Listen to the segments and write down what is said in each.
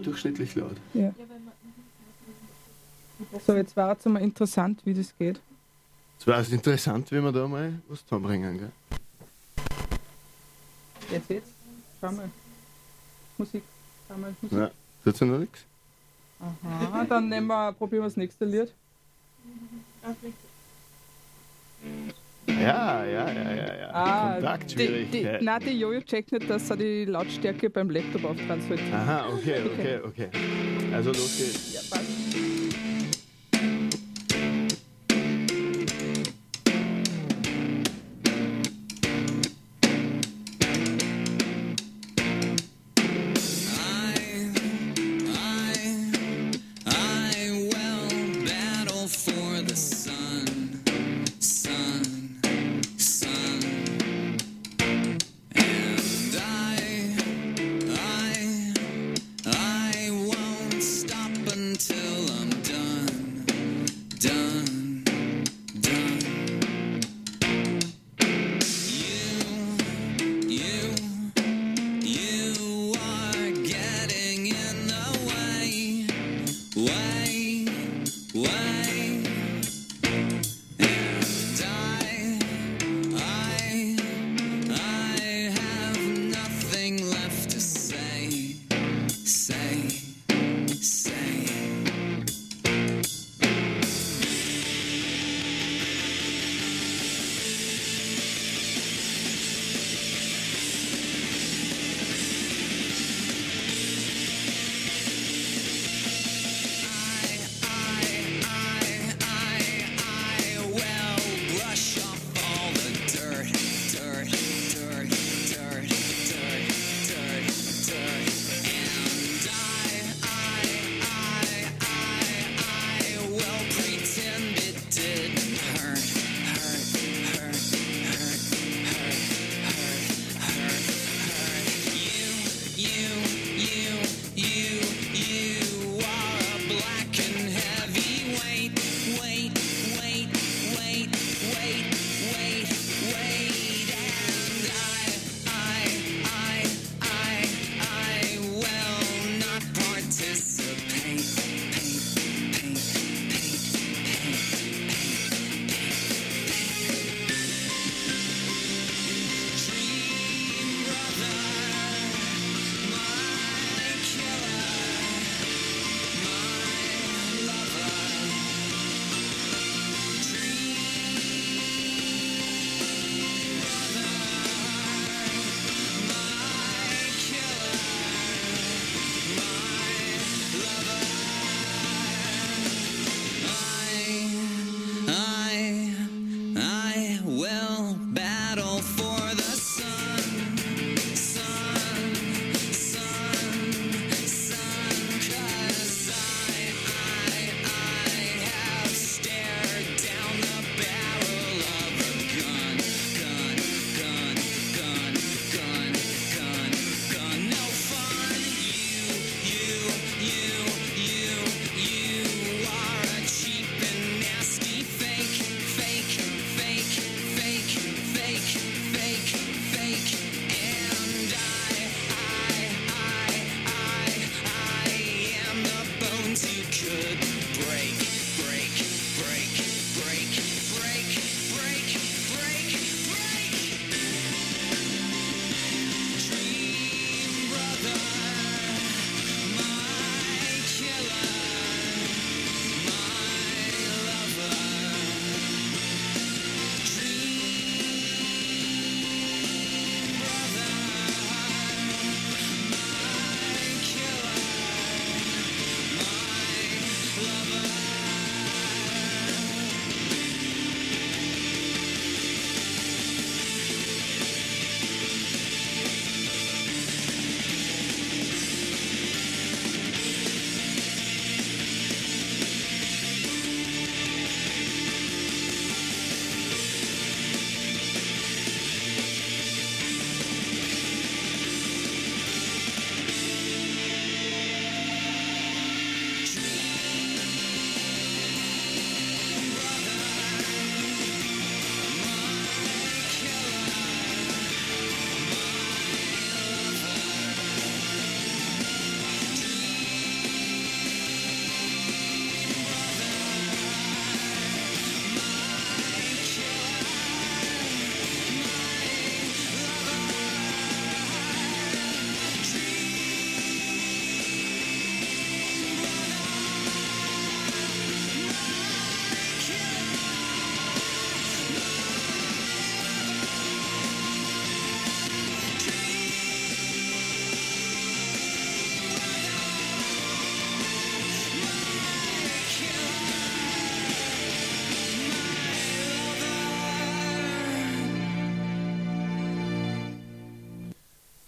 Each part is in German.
überdurchschnittlich laut. Ja. So, jetzt war es mal interessant, wie das geht. Es war interessant, wenn wir da mal was zusammenbringen, gell? Jetzt. Schau mal. Musik. Schau mal. Musik. Ja, tut ja noch nichts. Aha, dann probieren wir das nächste Lied. Ja. Kontaktschwierigkeit. Nein, die Jojo checkt nicht, dass er die Lautstärke beim Laptop auftragen sollte. Aha, okay. Also los geht's. Ja, passt. Until I'm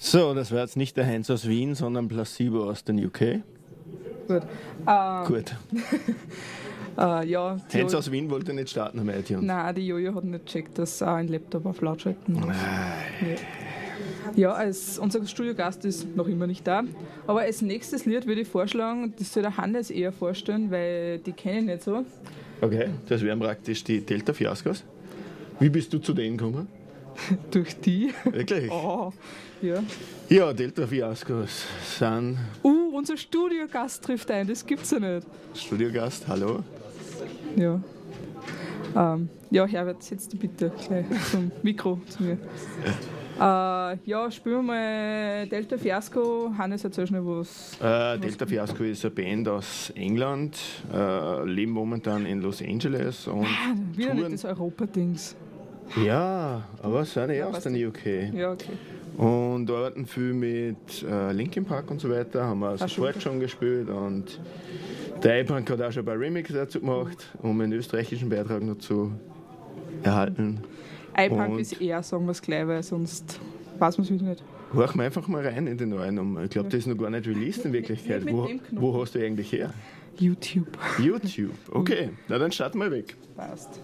So, das war jetzt nicht der Heinz aus Wien, sondern Placebo aus den UK. Gut. Gut. Ja, Heinz aus Wien wollte nicht starten am iTunes. Nein, die Jojo hat nicht gecheckt, dass auch ein Laptop auf laut schalten muss. Ja, unser Studiogast ist noch immer nicht da. Aber als nächstes Lied würde ich vorschlagen, das soll der Hannes eher vorstellen, weil die kenne ich nicht so. Okay, das wären praktisch die Delta Fiascos. Wie bist du zu denen gekommen? Durch die. Wirklich? Oh, ja. Ja, Delta Fiascos sind Unser Studiogast trifft ein, das gibt's ja nicht. Studiogast, hallo. Ja. Ja, Herbert, setz dich bitte gleich zum Mikro zu mir. Ja, spielen wir mal Delta Fiasco. Hannes, erzähl schnell was. Delta Fiasco ist eine Band aus England, leben momentan in Los Angeles und Wieder nicht das Europa-Dings. Ja, aber sind ja aus den UK. Ja, okay. Und arbeiten viel mit Linkin Park und so weiter, haben wir sofort schon gespielt und der iPunk hat auch schon ein paar Remix dazu gemacht, um einen österreichischen Beitrag noch zu erhalten. iPunk ist eher, sagen wir es gleich, weil sonst weiß man es wieder nicht. Horchen wir einfach mal rein in den neuen. Ich glaube, das ist noch gar nicht released in Wirklichkeit. Wo hast du eigentlich her? YouTube. YouTube, okay. Na dann starten wir weg. Passt.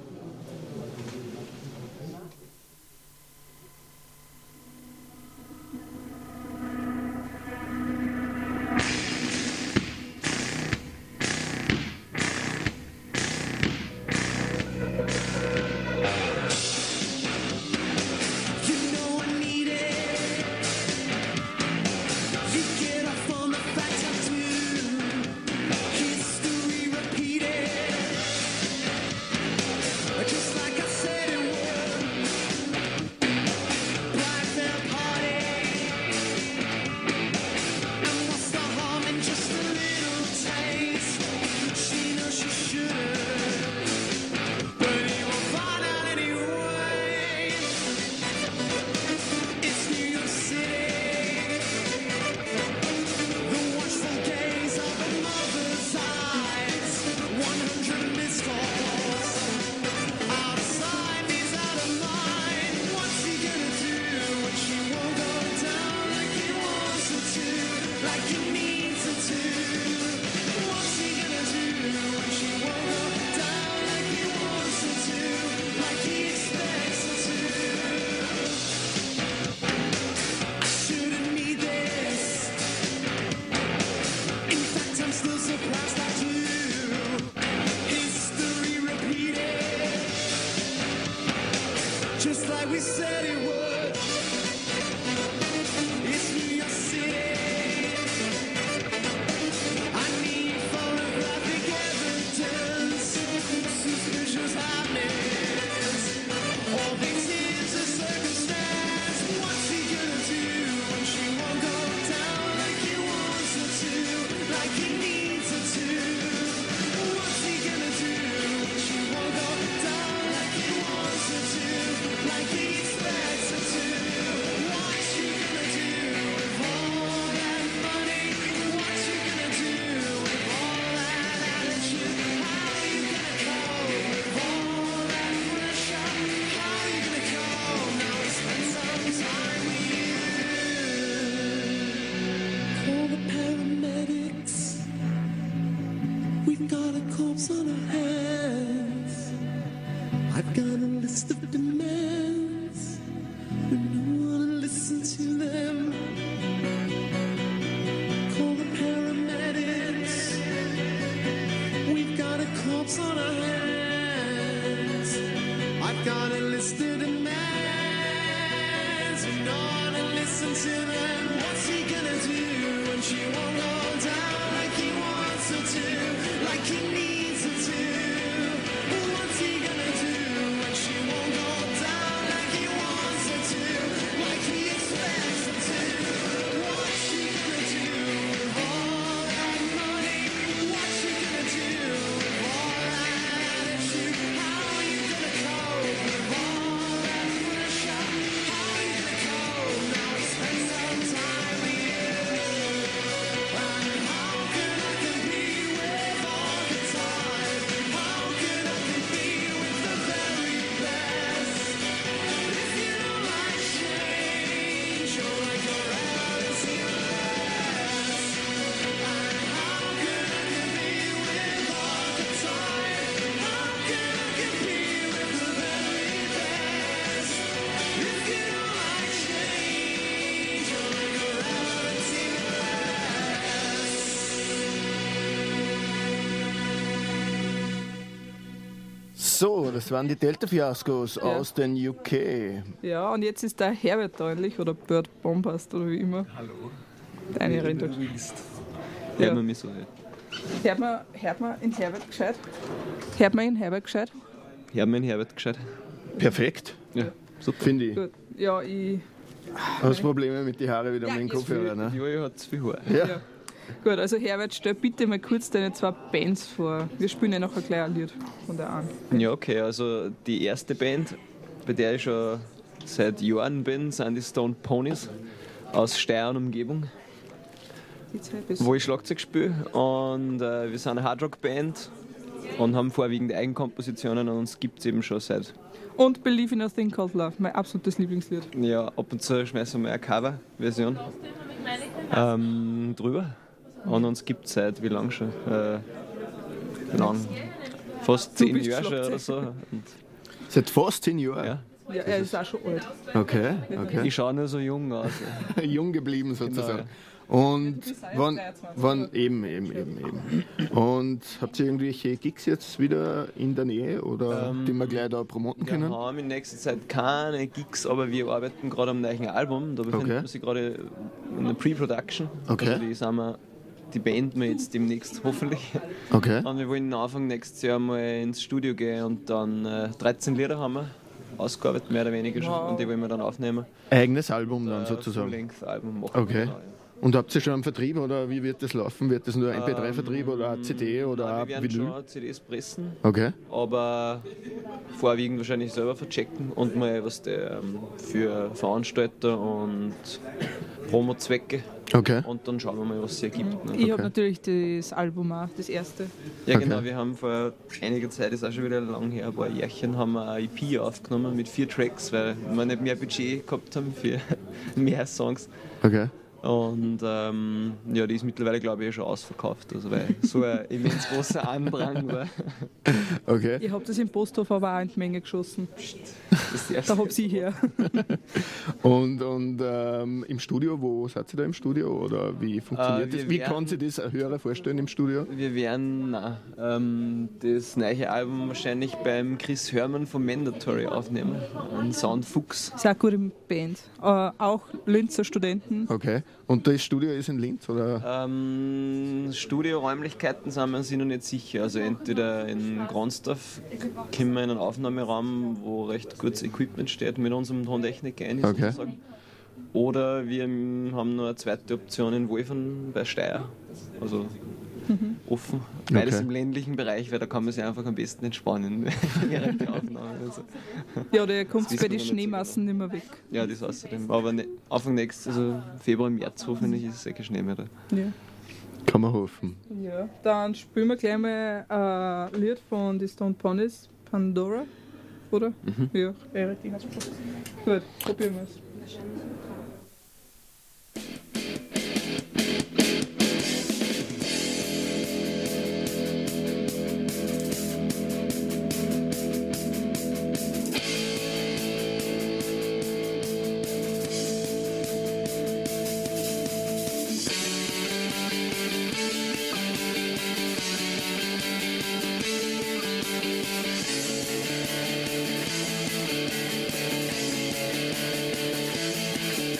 so, das waren die Delta-Fiaskos aus den UK. Ja, und jetzt ist der Herbert da endlich, oder Bird Bombast, oder wie immer. Hallo. Deine Rinder. Hört man mich so nicht. Hört man in Herbert gescheit? Hört man in Herbert gescheit? Hört man in Herbert gescheit? Perfekt, Ja, super. finde ich. Gut. Ja, ich. Hast Probleme mit den Haaren wieder mit den Kopfhörern, ne? Jojo hat zu viel Haar. Ja. Gut, also Herbert, stell bitte mal kurz deine 2 Bands vor. Wir spielen ja nachher gleich ein Lied von der an. Ja, okay, also die erste Band, bei der ich schon seit Jahren bin, sind die Stone Ponies aus Steyr und Umgebung, Die 2 bis. wo ich Schlagzeug spiele. Und wir sind eine Hardrock-Band und haben vorwiegend Eigenkompositionen und uns gibt es eben schon seit. Und Believe in a Thing Called Love, mein absolutes Lieblingslied. Ja, ab und zu schmeißen wir eine Cover-Version drüber. Und uns gibt es seit wie lang schon? Lang. Fast Du 10 bist Jahre schon oder Schlagzeuger. so. Und, Seit fast 10 Jahren. ja. Ja, er ist auch schon alt. Okay, okay. Ich schaue nur so jung aus. Jung geblieben sozusagen. Genau, Und bist auch wann, 23, wann eben. Und habt ihr irgendwelche Gigs jetzt wieder in der Nähe oder die wir gleich da promoten Wir können? haben in nächster Zeit keine Gigs, aber wir arbeiten gerade am neuen Album. Da befinden Okay. wir sich gerade in der Pre-Production. Okay. Also die Band wir jetzt demnächst hoffentlich. Okay. Und wir wollen Anfang nächstes Jahr mal ins Studio gehen und dann 13 Lieder haben wir ausgearbeitet, mehr oder weniger schon. Wow. Und die wollen wir dann aufnehmen. Eigenes Album dann sozusagen. Full-Length-Album machen. Okay. Genau, ja. Und habt ihr schon einen Vertrieb oder wie wird das laufen? Wird das nur ein MP3-Vertrieb oder eine CD oder Nein, ein wir werden Vinyl? schon CDs pressen, Okay. aber vorwiegend wahrscheinlich selber verchecken und mal was für Veranstalter und Promo-Zwecke. Okay. Und dann schauen wir mal, was es hier gibt. Ne? Ich habe Okay. natürlich das Album auch, das erste. Ja, Okay. genau, wir haben vor einiger Zeit, ist auch schon wieder lang her, ein paar Jährchen, haben wir eine EP aufgenommen mit 4 Tracks, weil wir nicht mehr Budget gehabt haben für mehr Songs. Okay. Und ja, die ist mittlerweile, glaube ich, schon ausverkauft, also weil so ein immens großer Andrang war. Okay. Ich habe das im Posthof aber auch in die Menge geschossen. Das ist Da hab sie her. Und im Studio, wo seid ihr da im Studio oder wie funktioniert wir das? Wie werden- kann sich das ein Hörer vorstellen im Studio? Wir werden das neue Album wahrscheinlich beim Chris Hörmann von Mandatory aufnehmen, ein Soundfuchs. Sehr gute Band. Auch Linzer Studenten. Okay. Und das Studio ist in Linz oder? Studioräumlichkeiten sind wir uns noch nicht sicher. Also entweder in Gronsdorf kommen wir in einen Aufnahmeraum, wo recht gutes Equipment steht, mit unserem Tontechniker ein, Okay. sozusagen. Oder wir haben noch eine zweite Option in Wolfen bei Steyr. Also offen. Beides Okay. im ländlichen Bereich, weil da kann man sich einfach am besten entspannen während der Aufnahme. Also, Ja, da kommt Das es bei wissen den wir nicht so Schneemassen nicht mehr weg. ja, das außerdem. Aber Anfang nächstes, also Februar, März hoffentlich ist es kein Schnee mehr da. Ja. Kann man hoffen. Ja. Dann spielen wir gleich mal ein Lied von die Stone Ponies, Pandora, oder? Ja, richtig. Gut, probieren wir es. Thank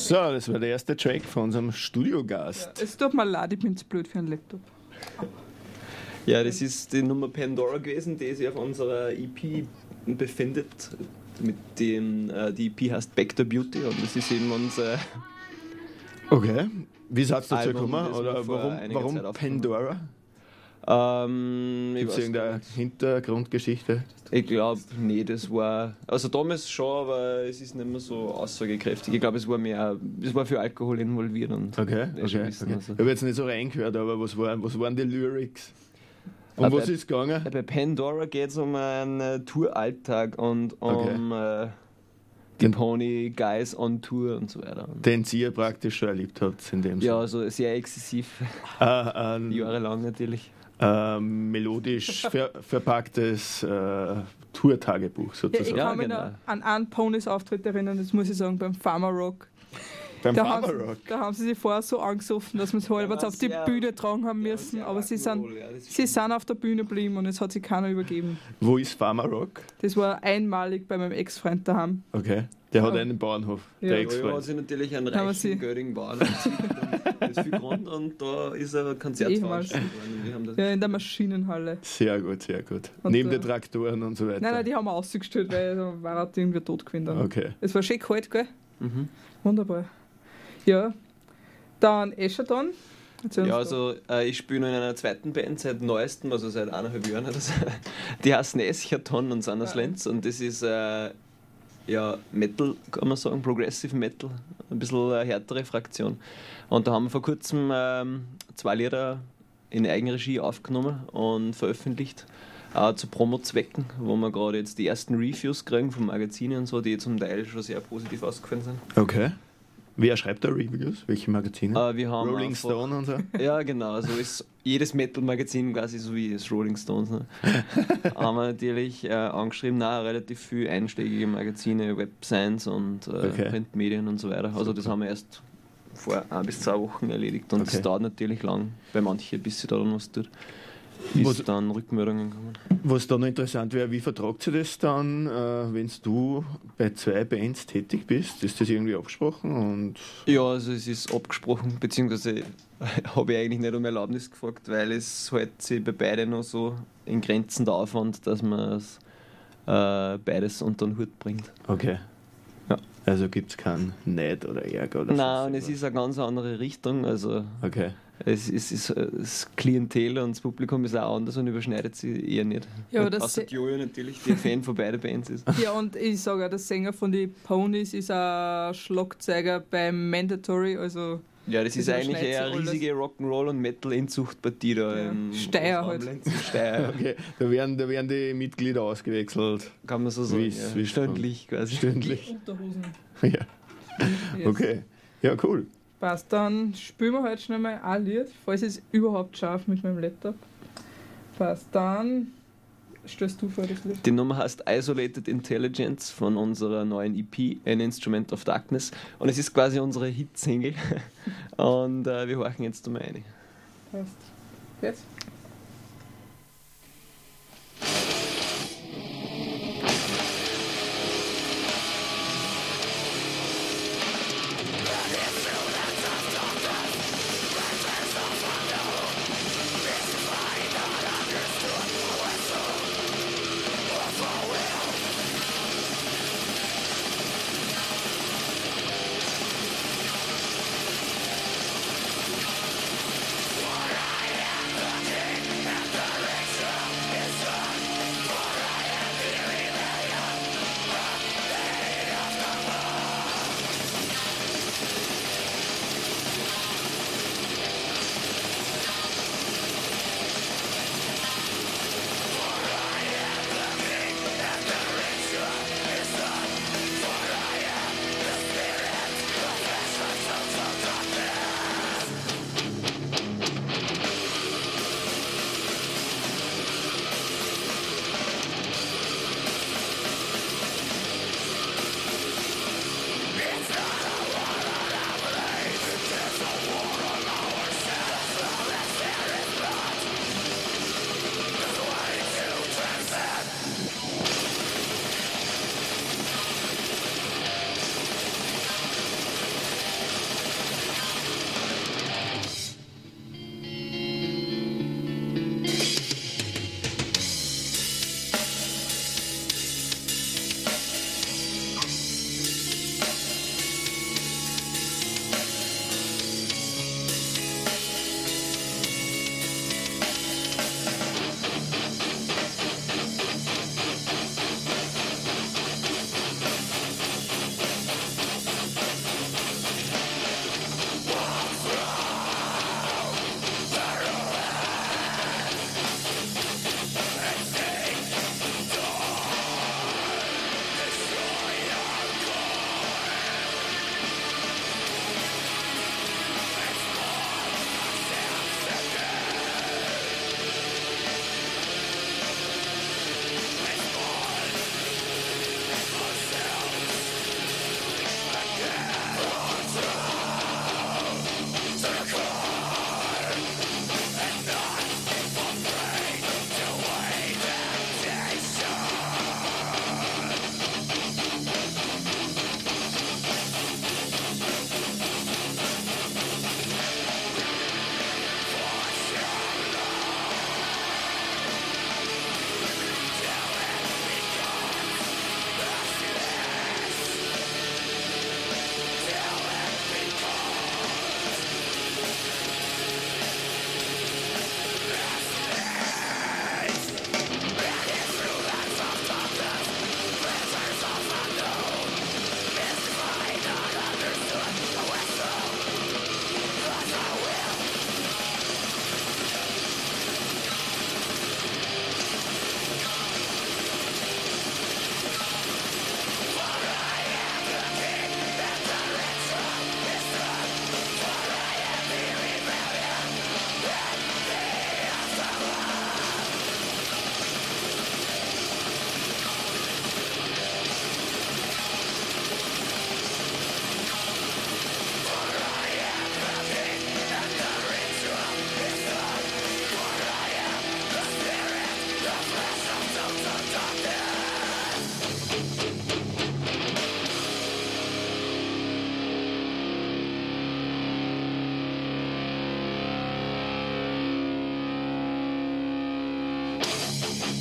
So, das war der erste Track von unserem Studiogast. Ja, es tut mir leid, ich bin zu blöd für einen Laptop. Ja, das ist die Nummer Pandora gewesen, die sich auf unserer EP befindet. Mit dem, die EP heißt Back to Beauty und das ist eben unser. Okay. Wie ist es dazu Album, gekommen? das wir Oder vor einiger warum Zeit aufgenommen Pandora? Gibt es irgendeine Hintergrundgeschichte? Ich glaube, nee, das war. Also damals schon, aber es ist nicht mehr so aussagekräftig. Ich glaube, es war für Alkohol involviert und. Okay. Also. Ich habe jetzt nicht so reingehört, aber was waren die Lyrics? Um was ist es gegangen? Bei Pandora geht es um einen Touralltag und um die Pony Guys on Tour und so weiter. Den sie ja praktisch schon erlebt habt in dem Sinne. Ja, also sehr exzessiv. Jahrelang natürlich. Melodisch verpacktes Tour-Tagebuch sozusagen. Ja, ich kann mich genau. noch an einen Ponys-Auftritt erinnern, das muss ich sagen, beim Farmer Rock. Beim Da Farmer haben, Rock? da haben sie sich vorher so angesoffen, dass wir es halbwegs auf die Bühne tragen haben müssen, aber sie sind auf der Bühne geblieben und es hat sich keiner übergeben. Wo ist Farmer Rock? Das war einmalig bei meinem Ex-Freund daheim. Okay. Der hat einen Bauernhof, Ja. der Ja, hat Ex-Freund. sich natürlich einen Haben wir sie- reichen, göttigen Bauern das ist viel Grund und da ist ein Konzert Ehemals. veranstaltet worden. Wir haben das Ja, in der Maschinenhalle. Sehr gut, sehr gut. Und Neben da- den Traktoren und so weiter. Nein, die haben wir ausgestellt, weil da war er irgendwie tot gewesen. dann. Okay. Es war schön kalt, gell? Mhm. Wunderbar. Ja, dann Eschaton. Ja, also ich spiele noch in einer zweiten Band seit neuestem, also seit 1,5 Jahren. Oder so. Die heißen Eschaton und sind aus Lenz und das ist ja, Metal, kann man sagen, Progressive Metal, ein bisschen eine härtere Fraktion. Und da haben wir vor kurzem 2 Lieder in Eigenregie aufgenommen und veröffentlicht, auch zu Promo-Zwecken, wo wir gerade jetzt die ersten Reviews kriegen von Magazinen und so, die zum Teil schon sehr positiv ausgefallen sind. Okay. Wer schreibt da Reviews? Welche Magazine? Wir haben Rolling einfach- Stone und so? Ja, genau. So ist jedes Metal-Magazin quasi so wie das Rolling Stones. Ne? Haben wir natürlich angeschrieben, relativ viele einschlägige Magazine, Websites und Okay. Printmedien und so weiter. Also das haben wir erst vor 1 bis 2 Wochen erledigt und Okay. das dauert natürlich lang bei manchen, bis sie da dann was tut. Bis Was- dann Rückmeldungen kommen. Was da noch interessant wäre, wie vertragt sich das dann, wenn du bei 2 Bands tätig bist? Ist das irgendwie abgesprochen? Und Ja, also es ist abgesprochen, beziehungsweise habe ich eigentlich nicht um Erlaubnis gefragt, weil es halt sich bei beiden noch so in Grenzen der Aufwand, dass man es beides unter den Hut bringt. okay. Ja. Also gibt es keinen Neid oder Ärger oder Nein, und sonst es ist eine ganz andere Richtung. Also Okay. es ist das Klientel und das Publikum ist auch anders und überschneidet sich eher nicht. Ja, aber Und das außer se- die Julia natürlich, die ein Fan von beiden Bands ist. Ja, und ich sage auch, der Sänger von den Ponys ist ein Schlagzeuger beim Mandatory, also Ja, das ist Das eigentlich überschneidet eher eine sich alles. riesige Rock'n'Roll- und Metal-Inzuchtpartie da Ja. im Steyr halt. Großraum Lenz. Steyr, Okay, da werden die Mitglieder ausgewechselt. kann man so sagen. Wie's- Ja. wie's Stündlich quasi. Stündlich. Unterhosen. Ja. Yes. Okay. Ja, cool. Passt, dann spielen wir heute schnell mal ein Lied, falls ich es überhaupt schaffe mit meinem Laptop. Passt, dann stellst du vor das Lied. Die Nummer heißt Isolated Intelligence von unserer neuen EP, An Instrument of Darkness. Und es ist quasi unsere Hit-Single. Und wir horchen jetzt mal rein. Passt. Jetzt? What I am looking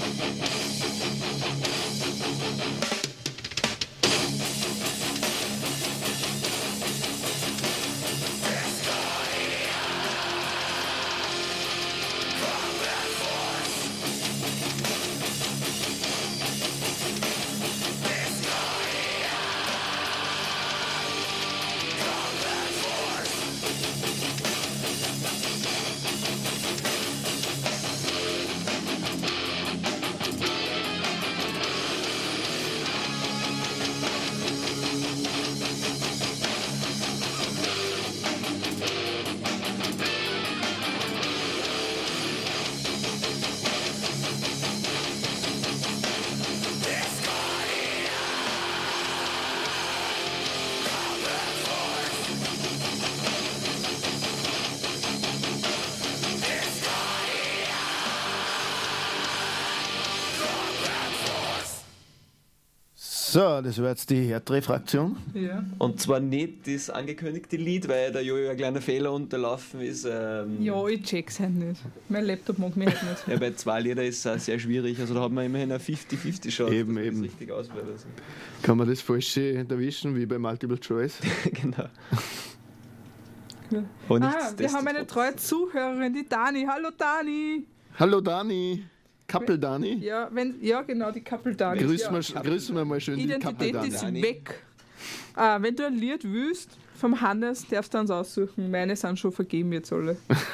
So, das war jetzt die Herdreh-Fraktion. Ja. Und zwar nicht das angekündigte Lied, weil da Jojo ein kleiner Fehler unterlaufen ist. Ja, ich check's halt nicht. Mein Laptop mag mich halt nicht. Ja, bei 2 Lieder ist es auch sehr schwierig. Also da hat man immerhin eine 50-50 Chance, Eben, dass eben. das richtig auswählt. Also. Kann man das Falsche erwischen, wie bei Multiple Choice? Genau. Ja. Aber Wir haben eine treue Zuhörerin, die Dani. Hallo Dani! Hallo Dani! Kappel Dani? Ja, genau, die Kappel Dani. Grüßen wir mal schön die Kappel Identität Dani. ist weg. Wenn du ein Lied willst, vom Hannes, darfst du uns aussuchen. Meine sind schon vergeben jetzt alle.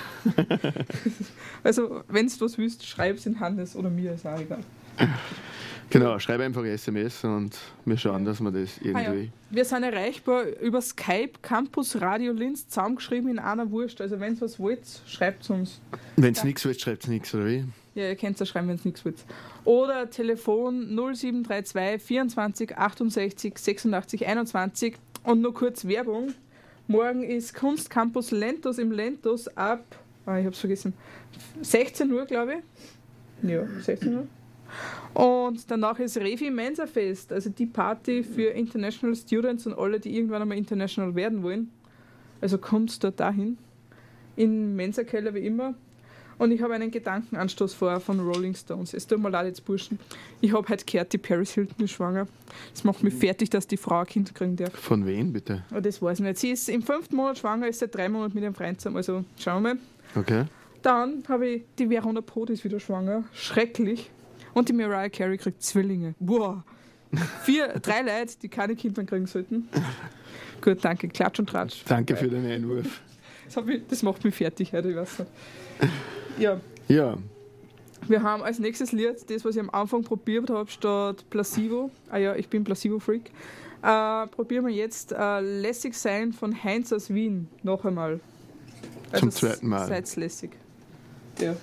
Also, wenn du was willst, schreib es in Hannes oder mir, ist auch egal. Genau, schreib einfach SMS und wir schauen, dass wir das irgendwie... Ja. Wir sind erreichbar über Skype, Campus Radio Linz, zusammengeschrieben in einer Wurst. Also wenn ihr was wollt, schreibt es uns. Wenn es nichts wollt, schreibt es nichts, oder wie? Ja, ihr könnt es schreiben, wenn es nichts wollt. Oder Telefon 0732 24 68 86 21. Und noch kurz Werbung. Morgen ist Kunstcampus Lentos im Lentos ab, ich hab's vergessen, 16 Uhr, glaube ich. Ja, 16 Uhr. Und danach ist Revi Mensa Fest, also die Party für International Students und alle, die irgendwann einmal international werden wollen. Also kommt dort dahin. In Mensa Keller wie immer. Und ich habe einen Gedankenanstoß vor von Rolling Stones. Es tut mir leid jetzt, Burschen. Ich habe heute gehört, die Paris Hilton ist schwanger. Das macht mich fertig, dass die Frau ein Kind kriegen darf. Von wem bitte? Aber das weiß ich nicht. Sie ist im 5. Monat schwanger, ist seit 3 Monaten mit ihrem Freund zusammen. Also schauen wir mal. Okay. Dann habe ich die Verona Pot ist wieder schwanger. Schrecklich. Und die Mariah Carey kriegt Zwillinge. Wow. 3 Leute, die keine Kinder kriegen sollten. Gut, danke. Klatsch und Tratsch. Danke für den Einwurf. Das macht mich fertig heute, ich weiß nicht. Ja. Ja. Wir haben als nächstes Lied, das, was ich am Anfang probiert habe, statt Placebo. Ja, ich bin Placebo-Freak. Probieren wir jetzt Lässig sein von Heinz aus Wien. Noch einmal. Zum zweiten Mal. Seid's lässig. Ja.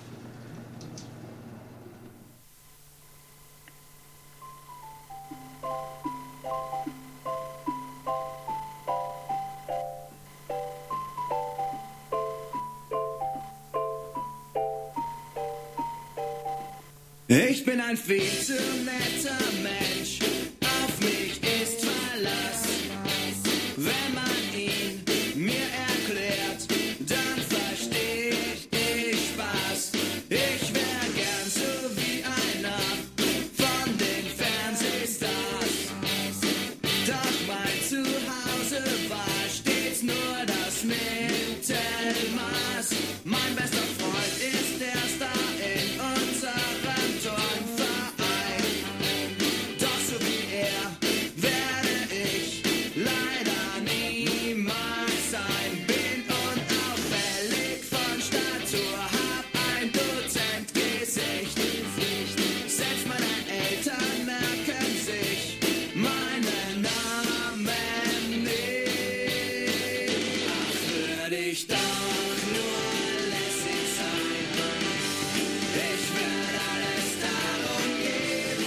Ich bin ein viel zu netter Mensch, auf mich ist Verlass. Wenn man ihn mir erklärt, dann versteh ich Spaß. Ich wär gern so wie einer von den Fernsehstars. Doch mein Zuhause war stets nur das Mittelmaß. Mein bester Freund ist der Star in unserem Turnverein. Doch so wie er werde ich leider niemals sein. Bin unauffällig von Statur, hab ein Dozentgesicht. Selbst meine Eltern merken sich meinen Namen nicht. Ach, würde ich doch nur lässig sein. Ich würde alles darum geben.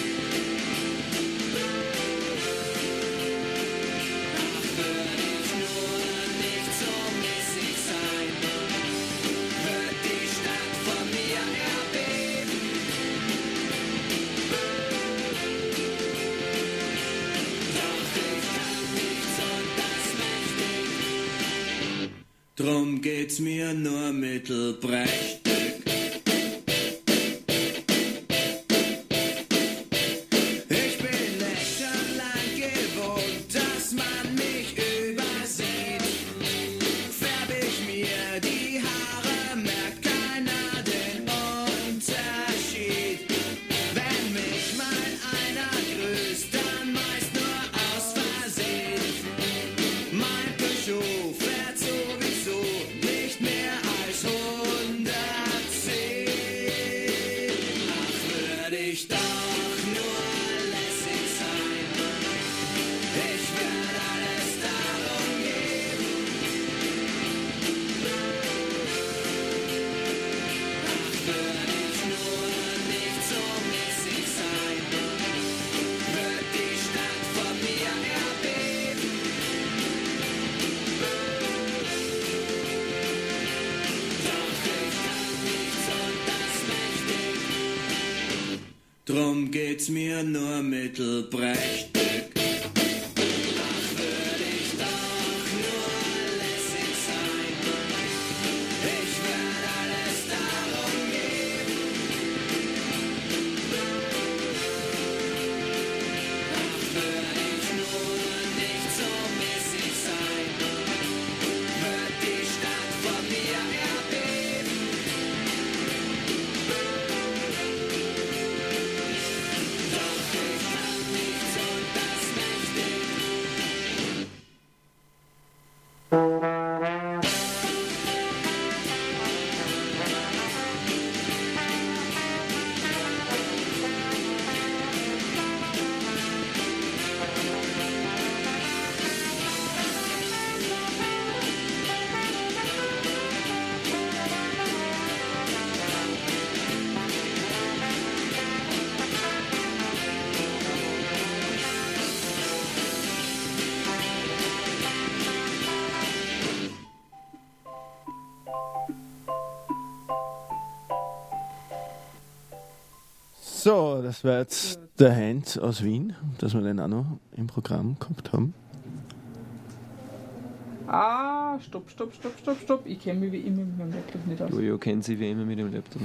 Ach, würde ich nur nicht so missig sein, wird die Stadt von mir erbeben. Doch ich kann nichts und das mächtig. Drum geht's mir nur mittelprächtig. drum geht's mir nur mittelprächtig. Ach, würde ich doch nur lässig sein. Ich würde alles darum geben. Ach, würde ich nur nicht so missig sein. Wird die Stadt von mir erbeben. Doch ich kann nichts und das mächtig. So, das war jetzt der Heinz aus Wien, dass wir den auch noch im Programm gehabt haben. Ah, stopp. Ich kenne mich wie immer mit meinem Laptop nicht aus. Jojo kennt sich wie immer mit dem Laptop.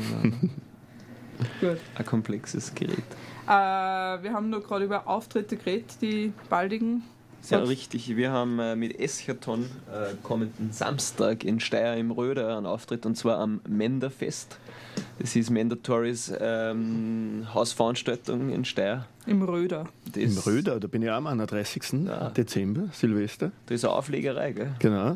Gut. Ein komplexes Gerät. Wir haben nur gerade über Auftritte geredet, die baldigen. Ja, richtig. Wir haben mit Eschaton kommenden Samstag in Steyr im Röder einen Auftritt, und zwar am Menderfest. Das ist Mandatories Hausveranstaltung in Steyr. Im Röder. Im Röder, da bin ich auch am 31. Dezember, Silvester. Da ist eine Auflegerei, gell? Genau.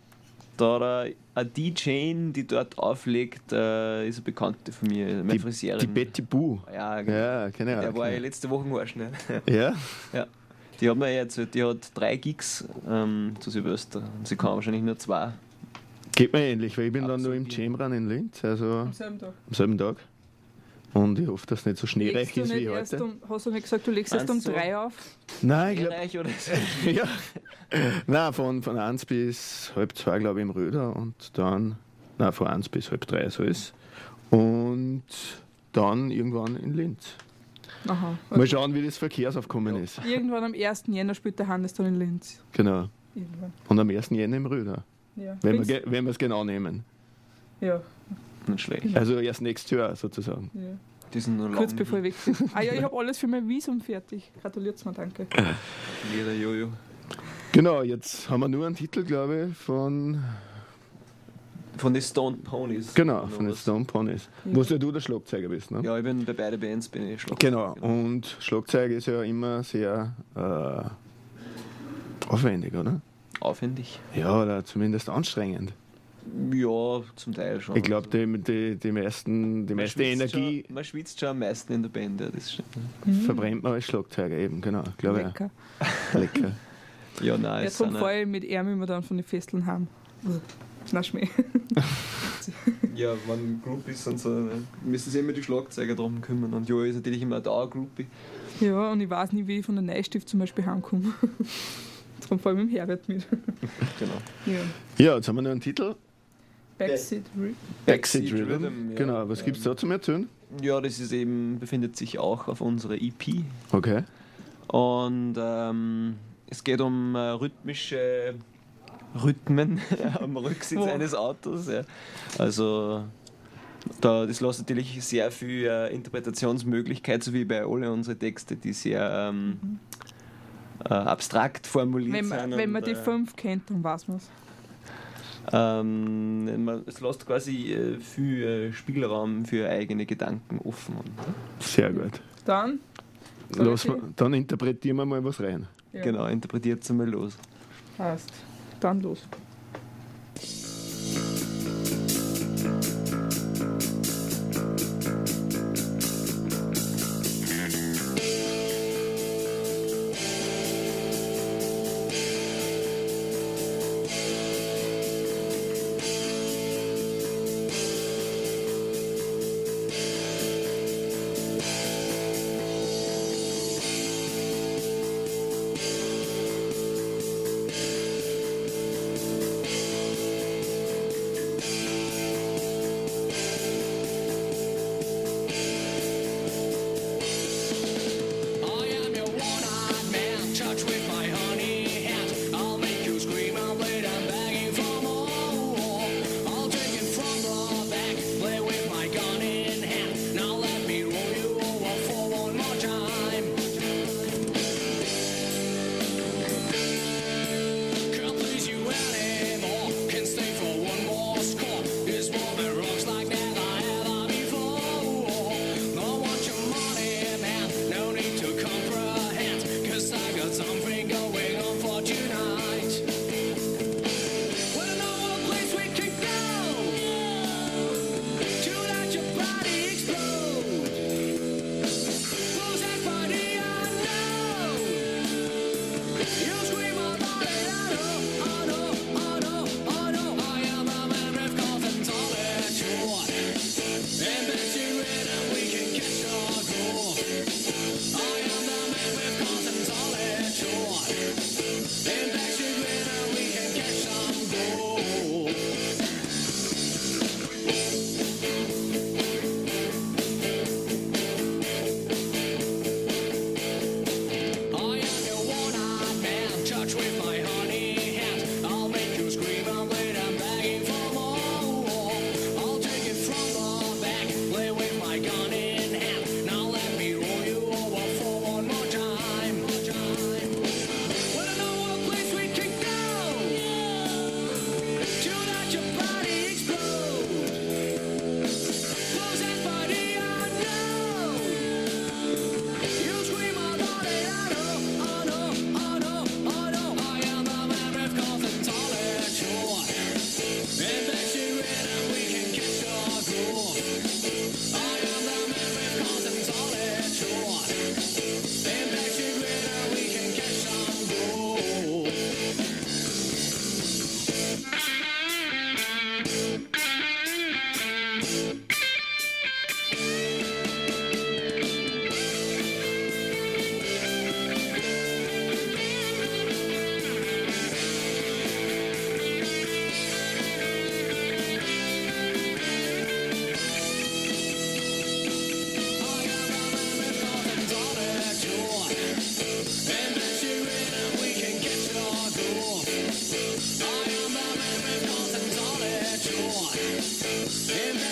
Da eine DJ, die dort auflegt, ist eine Bekannte von mir, meine Friseurin. Die Betty Boo. Ja, genau. Ja, keine Ahnung. Der war ja letzte Woche im Arsch, ne? Ja? Ja. Die hat mir erzählt, die hat 3 Gigs zu Silvester. Und sie kann wahrscheinlich nur 2. Geht mir ähnlich, weil ich bin dann nur im Chamran in Linz, also Am selben Tag. am selben Tag. Und ich hoffe, dass es nicht so schneereich ist wie erst heute. hast du nicht gesagt, du legst erst um Meinst du? 3 auf? Nein, ich glaube. Reich oder so. Ja. Nein, von 1 bis halb 2, glaube ich, im Röder und dann, nein, von 1 bis halb 3 so ist. Und dann irgendwann in Linz. Aha. Mal schauen, wie das Verkehrsaufkommen ist. Irgendwann am 1. Jänner spielt der Hannes dann in Linz. Genau. Irgendwann. Und am 1. Jänner im Röder, Ja. wenn wir es genau nehmen. Ja. Nicht schlecht. Also erst nächstes Jahr sozusagen. ja. Die sind nur Kurz lang. bevor ich weg bin. Ah ja, ich habe alles für mein Visum fertig. Gratuliert mir, danke. Jeder Jojo. Genau, jetzt haben wir nur einen Titel, glaube ich, von Von den Stone Ponies. Genau, von den Stone Ponies. Ja. Wo ja du der Schlagzeuger bist, ne? Ja, ich bin bei beiden Bands bin ich Schlagzeuger. Genau, und Schlagzeug ist ja immer sehr aufwendig, oder? Aufwendig. Ja, oder zumindest anstrengend. Ja, zum Teil schon. Ich glaube, die meiste Energie Man schwitzt schon am meisten in der Band, ja, das stimmt. verbrennt man als Schlagzeuger eben, genau. Glaube ich. Lecker. Lecker. Ja, nein, Ja, es darum sind fahre ich mit ihm immer dann von den Festeln heim. Na, Schmäh. ja, wenn Groupies und so, ne, müssen sich immer die Schlagzeuger drum kümmern. Und Jojo ist natürlich immer ein Dauer-Groupie. Ja, und ich weiß nicht, wie ich von der Neustift zum Beispiel heimkomme. Darum fahre ich mit dem Herbert mit. Genau. Ja. Ja, jetzt haben wir noch einen Titel. Backseat Backseat Rhythm. ja. Genau, was gibt es da zum Erzählen? Ja, das ist eben, befindet sich auch auf unserer EP. Okay. Und es geht um rhythmische Rhythmen am Rücksitz Oh. eines Autos. Ja. Also das lässt natürlich sehr viel Interpretationsmöglichkeit, so wie bei alle unsere Texte, die sehr abstrakt formuliert sind. Wenn man und, die 5 kennt, dann weiß man es. es lässt quasi viel Spielraum für eigene Gedanken offen. Sehr gut. Dann? Dann interpretieren wir mal was rein. Ja. Genau, interpretiert mal los. Passt. Dann los. Ach,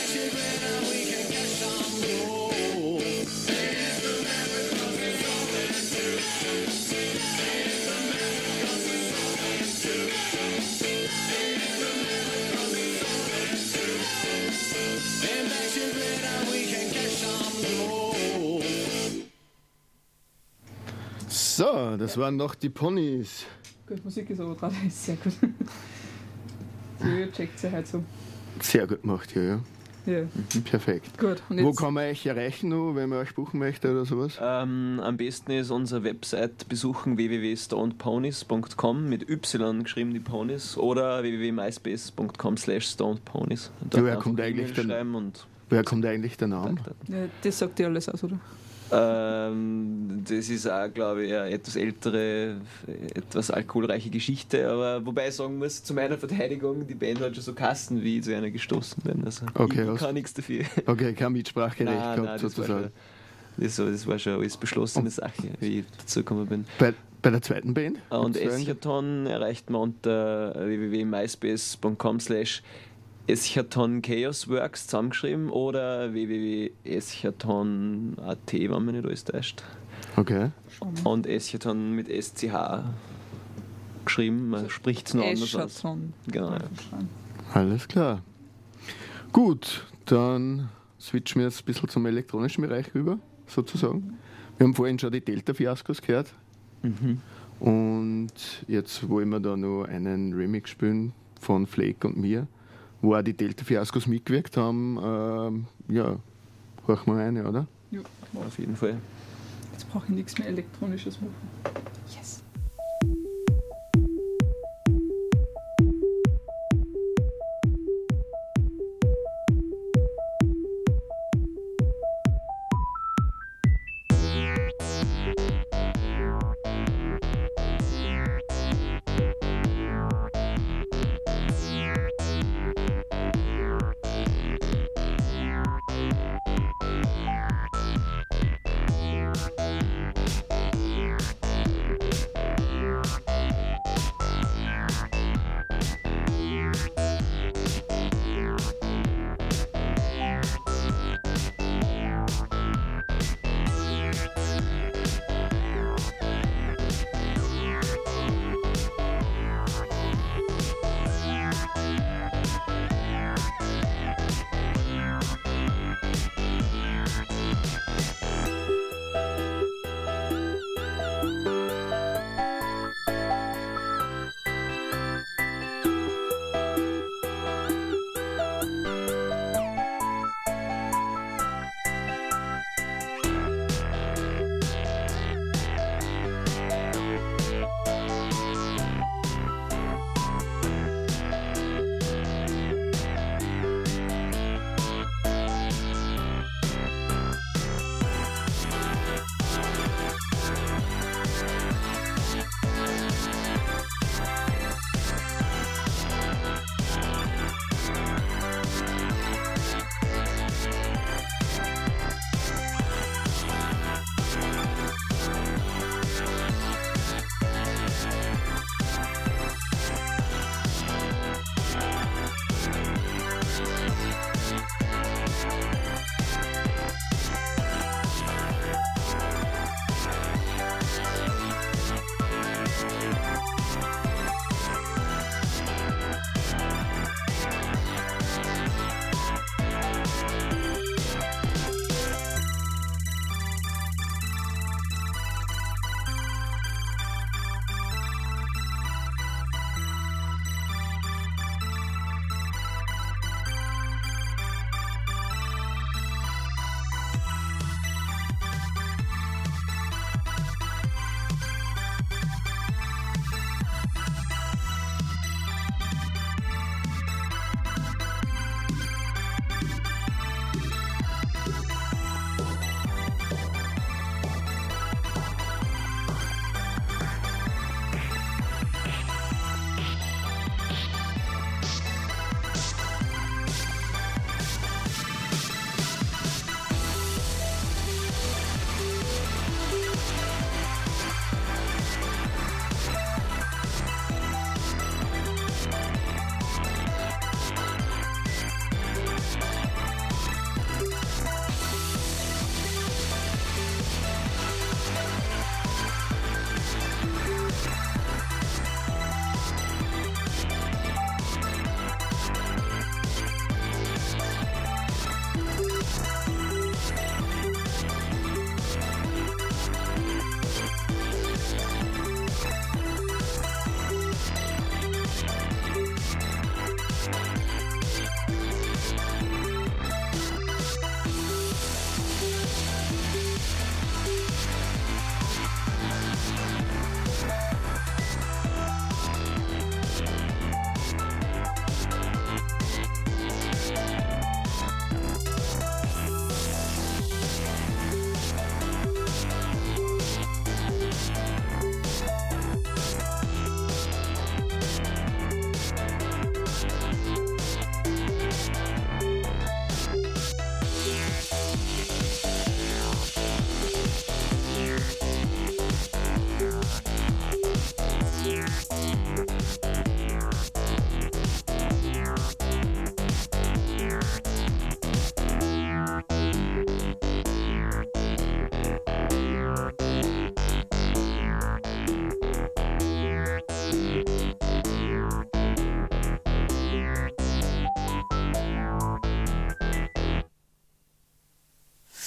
shit better, we can get some gold. And that shit better, we can get some gold. So, das waren noch die Ponys. Gut, Musik ist aber dran, ist sehr gut. Ihr checkt sie halt so. Sehr gut gemacht, ja. Ja, Perfekt. gut. Und Wo jetzt kann man euch erreichen, noch, wenn man euch buchen möchte oder sowas? Am besten ist unsere Website besuchen www.stonedponies.com mit Y geschrieben, die Ponys, oder www.myspace.com/stonedponies. Woher kommt eigentlich der Name? ja, das sagt dir alles aus, oder? Das ist auch, glaube ich, eine etwas ältere, etwas alkoholreiche Geschichte, aber wobei ich sagen muss, zu meiner Verteidigung, die Band hat schon so Kasten, wie ich zu einer gestoßen bin. Also Okay, ich kann nichts dafür. Okay, kein Mitspracherecht gehabt, das sozusagen. Das war schon alles beschlossene Sache, wie ich dazu gekommen bin. Bei der zweiten Band? Und sozusagen? Eschaton erreicht man unter www.myspace.com/Eschaton Chaosworks zusammengeschrieben oder www.eschaton.at, wenn man nicht alles täuscht. Okay. Und Eschaton mit SCH geschrieben, man spricht es noch anders aus. Eschaton. Genau. Ja. Alles klar. Gut, dann switchen wir jetzt ein bisschen zum elektronischen Bereich rüber, sozusagen. Wir haben vorhin schon die Delta-Fiaskos gehört. Und jetzt wollen wir da noch einen Remix spielen von Flake und mir, wo auch die Delta-Fiaskos mitgewirkt haben. Ja, horchen wir rein, oder? Ja, Auf jeden Fall. jetzt brauche ich nichts mehr Elektronisches machen. Yes.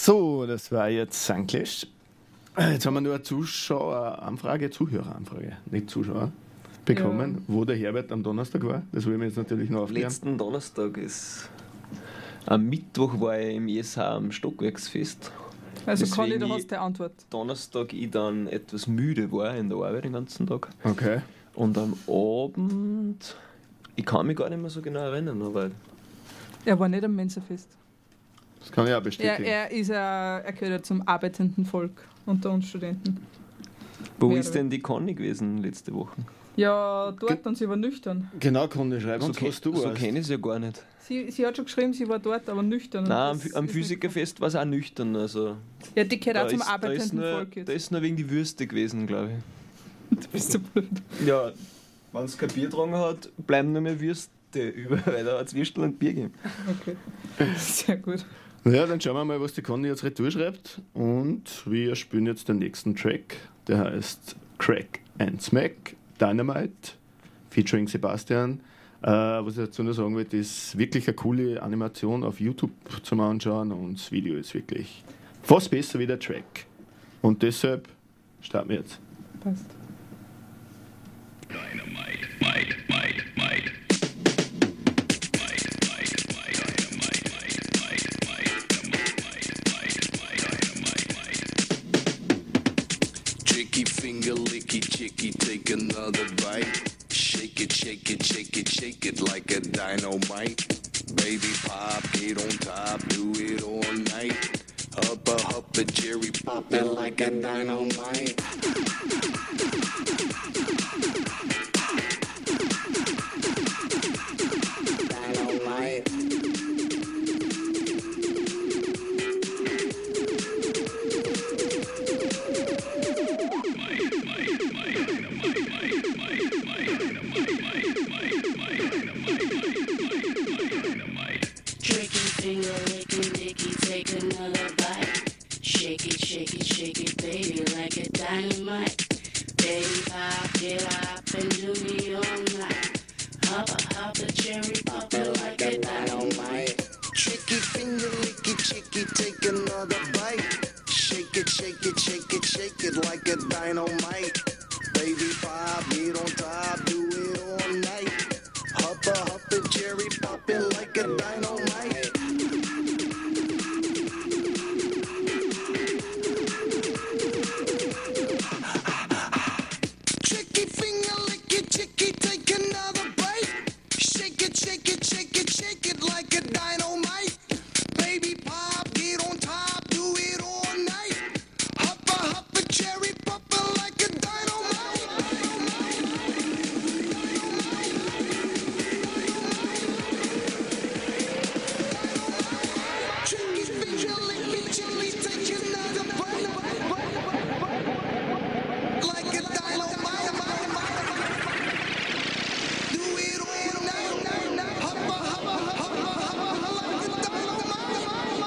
So, das war jetzt Sunklash. Jetzt haben wir nur eine Zuhöreranfrage, nicht Zuschauer, bekommen, wo der Herbert am Donnerstag war. Das wollen wir jetzt natürlich noch aufklären. Letzten Donnerstag ist... Am Mittwoch war ich im ESH am Stockwerksfest. Also Deswegen Conny, du hast die Antwort. Donnerstag ich dann etwas müde war in der Arbeit den ganzen Tag. Okay. Und am Abend... Ich kann mich gar nicht mehr so genau erinnern, aber... Er war nicht am Mensafest. Das kann ich auch bestätigen. Er gehört ja zum arbeitenden Volk unter uns Studenten. Wo Mehr ist oder denn die Conny gewesen letzte Woche? Ja, dort und sie war nüchtern. Genau, Conny, schreib uns, So, was du so warst. kenne ich sie ja gar nicht. Sie hat schon geschrieben, sie war dort, aber nüchtern. Nein, Und das am ist Physikerfest war es auch nüchtern. Also nicht- Ja, die gehört auch zum da ist arbeitenden nur, Volk da jetzt. ist nur wegen die Würste gewesen, glaube ich. Du bist so blöd. Ja, wenn es kein Bier getrunken hat, bleiben nur mehr Würste über, weil da hat es Würstel und Bier gegeben. Okay. Sehr gut. Ja, dann schauen wir mal, was die Conny jetzt retour schreibt. Und wir spielen jetzt den nächsten Track. Der heißt Crack and Smack, Dynamite, featuring Sebastian. Was ich dazu noch sagen will, ist wirklich eine coole Animation auf YouTube zum Anschauen und das Video ist wirklich fast besser wie der Track. Und deshalb starten wir jetzt. Passt. Chicky finger licky chicky, take another bite. Shake it, shake it, shake it, shake it like a dynamite. Baby pop, get on top, do it all night. Huppa, cherry pop it like a dynamite. Dynamite. Tricky finger licking dicky, take another bite. Shake it, baby, like a dynamite. Baby, pop it up and do me all night. Hoppa, cherry pop it like a dynamite. Tricky finger licky chicky, take another bite. Shake it, shake it, shake it, shake it like a dynamite. Baby pop, get on top, do it all night. Huppa, cherry pop it like a dynamite. Tricky finger licky chicky, take another bite. Shake it, shake it, shake it, shake it like a dynamite. Baby pop, get on top, do it all night. Huppa, cherry pop it like a dynamite. Tricky finger licky chicky, take another bite. Like a dynamite. Do it all night. Hoppa, like a dynamite.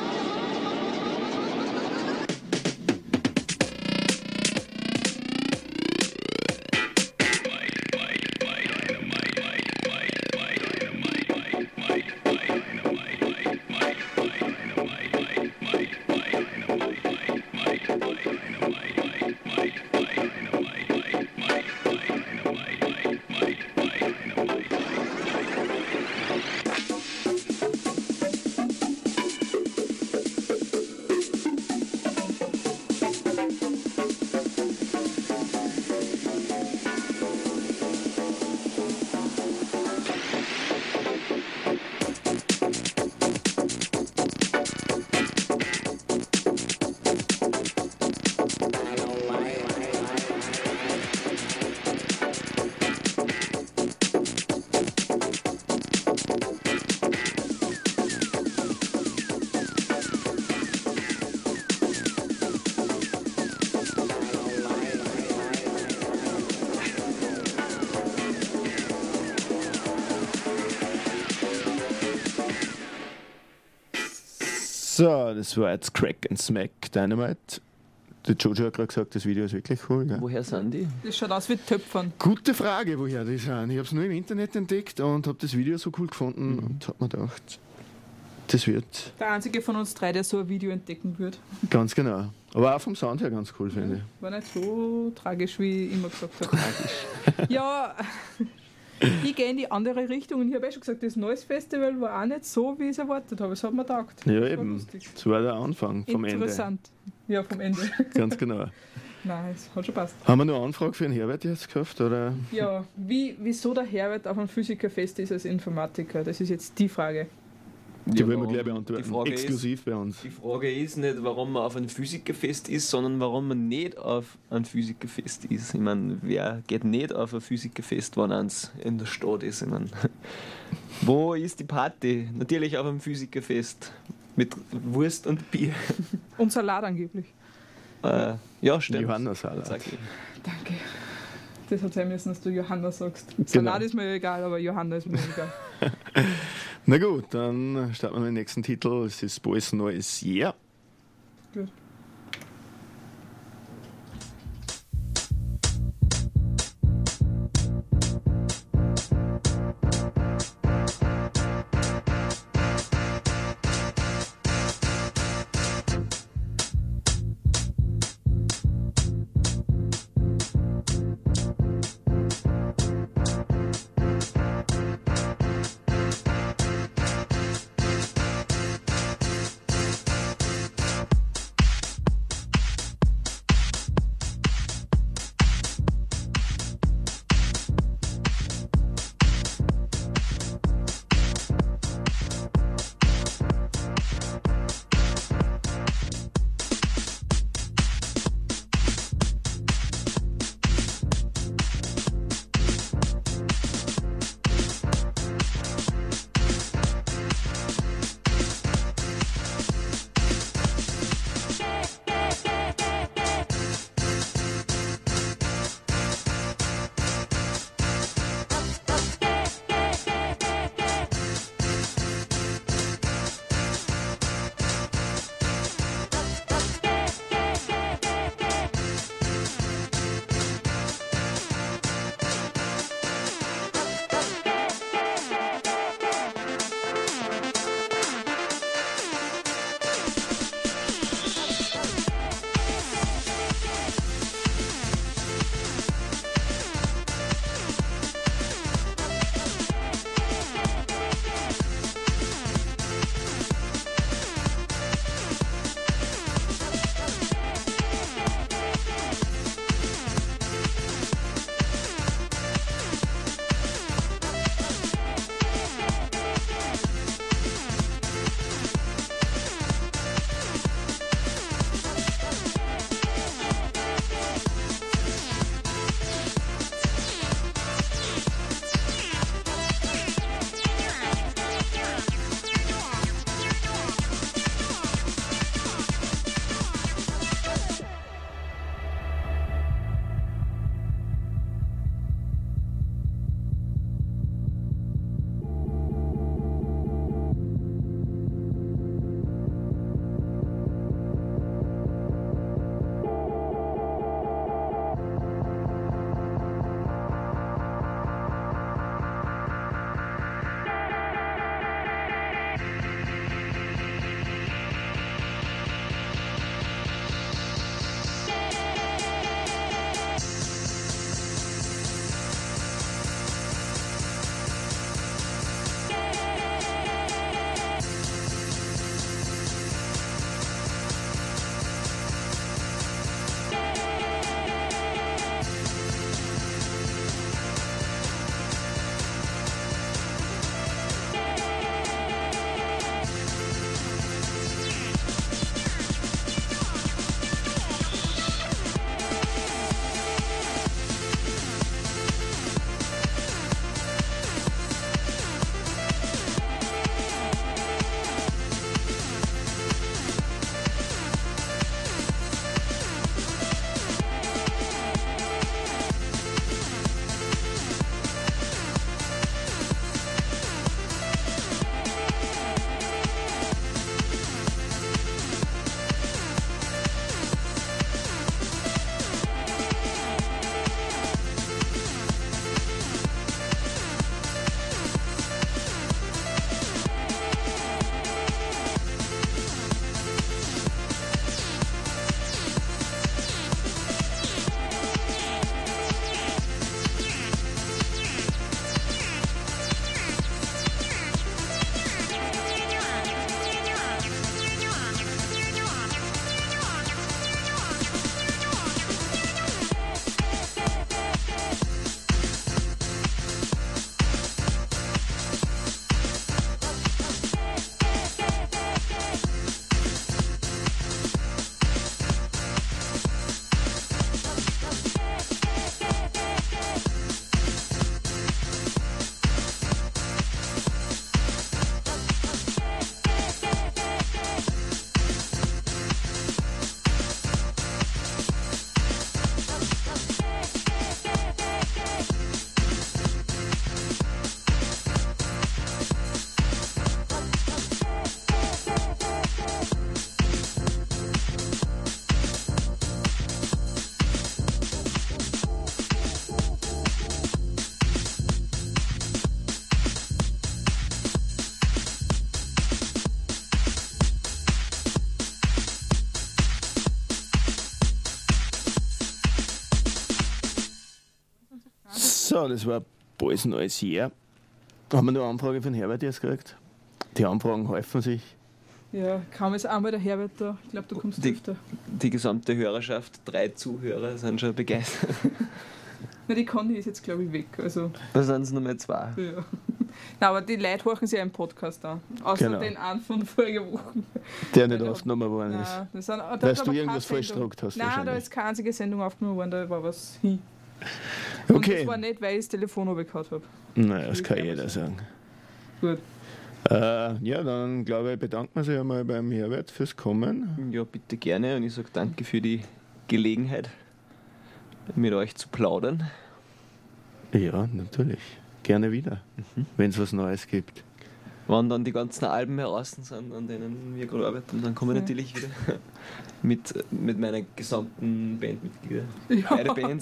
So, das war jetzt Crack and Smack Dynamite. Der Jojo hat gerade gesagt, das Video ist wirklich cool. Gell? Woher sind die? Das schaut aus wie Töpfern. Gute Frage, woher die sind. Ich habe es nur im Internet entdeckt und habe das Video so cool gefunden und habe mir gedacht, das muss ich mir anschauen. Und das ist wirklich cool. Mhm. Gute Frage, woher die sind. Ich habe es nur im Internet entdeckt und habe das Video so cool gefunden und habe das Video so cool gefunden und habe mir gedacht, das muss ich mir anschauen. Das wird Der einzige von uns drei, der so ein Video entdecken wird. ganz genau. Aber auch vom Sound her ganz cool, finde ich. War nicht so tragisch, wie ich immer gesagt habe. Ja, ich gehe in die andere Richtung und ich habe schon gesagt, das neues Festival war auch nicht so, wie ich es erwartet habe. Es hat mir gedacht. Ja, Das war eben. lustig. Das war der Anfang vom Ende. Interessant. Ja, vom Ende. Ganz genau. Nein, es hat schon passt. Haben wir noch eine Anfrage für den Herbert jetzt gehabt? Oder? Ja, wieso der Herbert auf einem Physikerfest ist als Informatiker? Das ist jetzt die Frage. Die wollen wir warum? gleich beantworten. Die Frage Exklusiv bei uns. Die Frage ist nicht, warum man auf einem Physikerfest ist, sondern warum man nicht auf einem Physikerfest ist. Ich meine, wer geht nicht auf ein Physikerfest, wenn eins in der Stadt ist? Ich meine, wo ist die Party? Natürlich auf einem Physikerfest. Mit Wurst und Bier. Und Salat angeblich. Ja, stimmt. Johanna-Salat. Sag ich. Danke. Das hat sein müssen, dass du Johanna sagst. Salat ist mir ja egal, aber Johanna ist mir egal. Na gut, dann starten wir mit dem nächsten Titel. Es ist Boys Neues Jahr. Gut. So, das war bald ein neues Jahr. Haben wir noch eine Anfrage von Herbert jetzt gekriegt? Die Anfragen häufen sich. Ja, kaum ist einmal der Herbert da. Ich glaube, du kommst öfter. Die gesamte Hörerschaft, 3 Zuhörer, sind schon begeistert. Na, die Conny ist jetzt, glaube ich, weg. Also, Da sind es nur mehr 2. ja. Nein, aber die Leute horchen sich einen Podcast an. Außer Genau. den einen von vorigen Wochen. Der nicht aufgenommen worden ist. Nein, das sind, da Weil hat du aber irgendwas keine falsch Sendung. gedruckt hast Nein, da wahrscheinlich. ist keine einzige Sendung aufgenommen worden, da war was hin. Und Okay. das war nicht, weil ich das Telefon runtergehauen habe. Naja, das kann jeder sagen. Gut. Ja, dann glaube ich, bedanken wir sich einmal beim Herbert fürs Kommen. Ja, bitte gerne. Und ich sage danke für die Gelegenheit, mit euch zu plaudern. Ja, natürlich. Gerne wieder, wenn es was Neues gibt. Wenn dann die ganzen Alben heraus sind, an denen wir gerade arbeiten, dann komme ich natürlich wieder mit meiner gesamten Bandmitglieder. Ja. Beide Bands.